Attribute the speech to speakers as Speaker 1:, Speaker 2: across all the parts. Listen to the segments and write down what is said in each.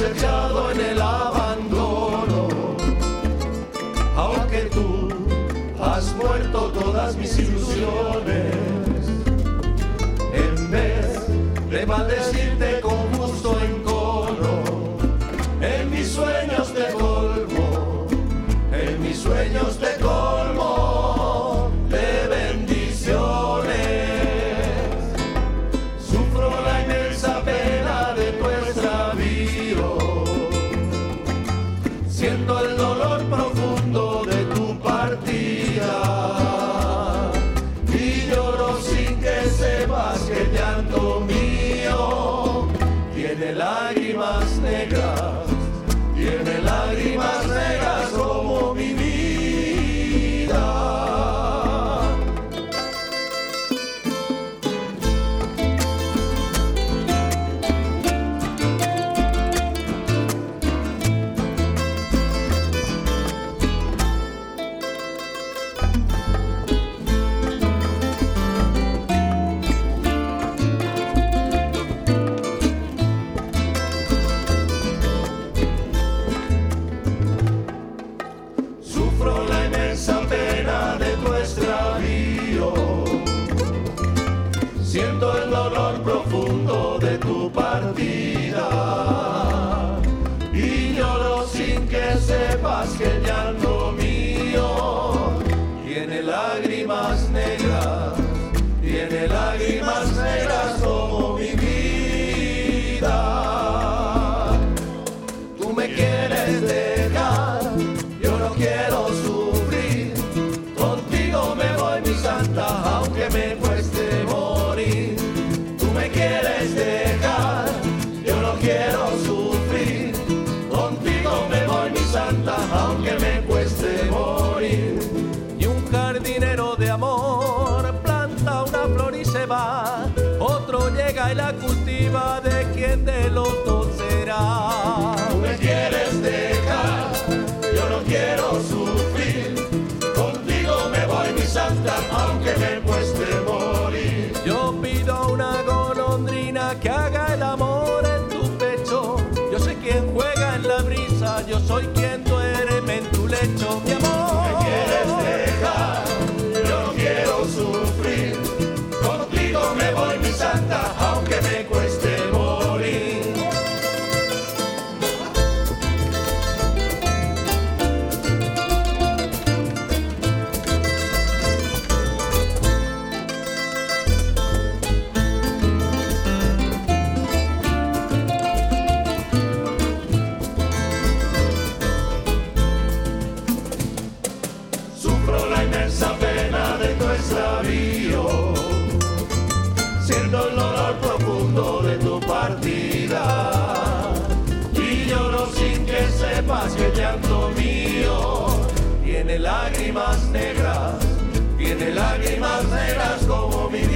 Speaker 1: cosechado en el abandono. Aunque tú has muerto todas mis ilusiones, en vez de maldecirte con gusto encono, en mis sueños te colmo, en mis sueños te colmo de bendiciones. Sufro la inmensa pena de tu extravío, siento el dolor profundo de tu partida, y lloro sin que sepas que el llanto mío tiene lágrimas negras, tiene lágrimas negras como mi vida. Siento el dolor profundo de tu partida, y lloro sin que sepas que el llanto mío tiene lágrimas negras, tiene lágrimas negras como mi vida. Tú me quieres dejar, yo no quiero sufrir, contigo me voy mi santa, aunque me cueste morir. Tú me quieres dejar, yo no quiero sufrir, contigo me voy mi santa, aunque me cueste morir.
Speaker 2: Y un jardinero de amor planta una flor y se va, otro llega y la cultiva, ¿de quién de los dos será?
Speaker 1: Tú me quieres dejar, yo no quiero sufrir, contigo me voy mi santa, aunque me cueste morir.
Speaker 2: Yo pido una golondrina que haga el amor en tu pecho, yo sé quién juega en la brisa, yo soy quien duerme en tu lecho, mi amor.
Speaker 1: Me quieres dejar, yo no quiero sufrir, contigo me voy mi santa, aunque me cueste morir. Sufro la inmensa pena de tu extravío, siento el dolor profundo de tu partida, y lloro sin que sepas que el llanto mío tiene lágrimas negras, tiene lágrimas negras como mi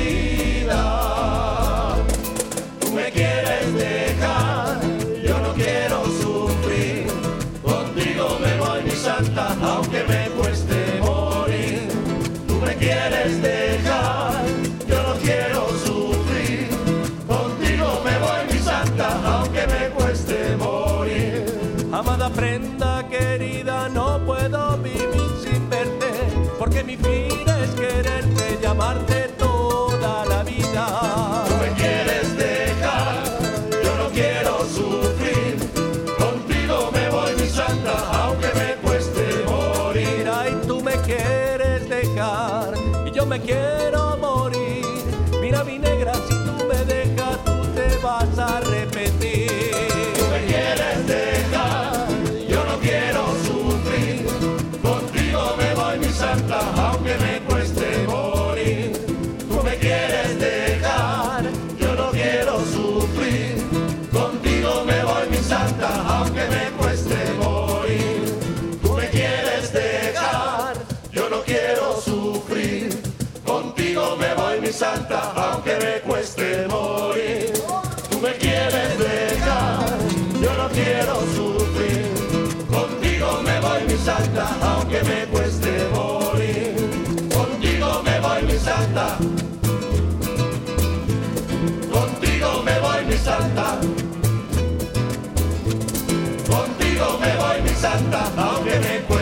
Speaker 1: vida. Tú me quieres dejar, yo no quiero sufrir, contigo me voy mi santa, aunque me cueste morir. Tú me quieres dejar, yo no quiero sufrir, contigo me voy mi santa, aunque me cueste morir.
Speaker 2: Amada prenda querida, no puedo vivir sin verte, porque mi vida es quererte y amarte toda la vida.
Speaker 1: Tú me quieres dejar, yo no quiero sufrir, contigo me voy mi santa, aunque me cueste morir.
Speaker 2: Ay, tú me quieres dejar y yo me quiero morir. Mira mi negra, si tú me dejas, tú te vas a arrepentir.
Speaker 1: Tú me quieres dejar, yo no quiero sufrir, contigo me voy mi santa, aunque me cueste morir. Tú me quieres dejar, yo no quiero sufrir, contigo me voy mi santa, aunque me cueste morir. Tú me quieres dejar, yo no quiero sufrir, contigo me voy mi santa, aunque me cueste morir. Tú me quieres dejar, yo no quiero sufrir, contigo me voy mi santa, aunque me cueste morir. Contigo me voy mi santa, contigo me voy mi santa, santa, aunque me cueste